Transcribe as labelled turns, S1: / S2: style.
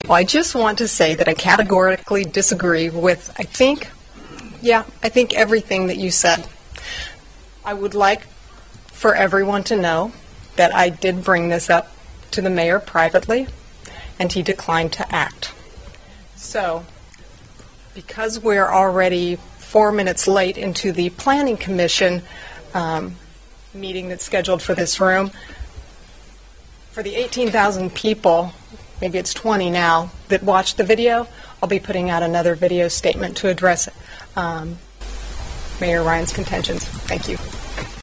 S1: Well, I just want to say that I categorically disagree with, I think everything that you said. I would like for everyone to know that I did bring this up to the mayor privately, and he declined to act. So, because we're already 4 minutes late into the Planning Commission meeting that's scheduled for this room, for the 18,000 people, maybe it's 20 now, that watched the video, I'll be putting out another video statement to address Mayor Ryan's contentions. Thank you.